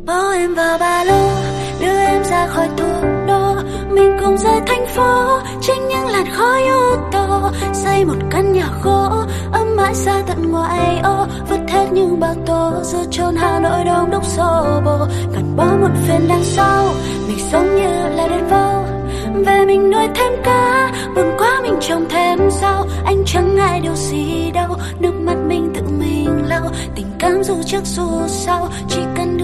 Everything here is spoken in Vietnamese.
Bao em vào ba lô, đưa em ra khỏi thủ đô. Mình cùng rời thành phố, trên những làn khói ô tô. Xây một căn nhà gỗ, ấm mãi xa tận ngoại ô. Vứt hết những bao tố, giữa chốn Hà Nội đông đúc xô bồ. Gạt bỏ một phiền đằng sau, mình sống như là đèn vâu. Về mình nuôi thêm cá, buồn quá mình trồng thêm rau. Anh chẳng ngại điều gì đâu, nước mắt mình tự mình lau. Tình cảm dù trước dù sau, chỉ cần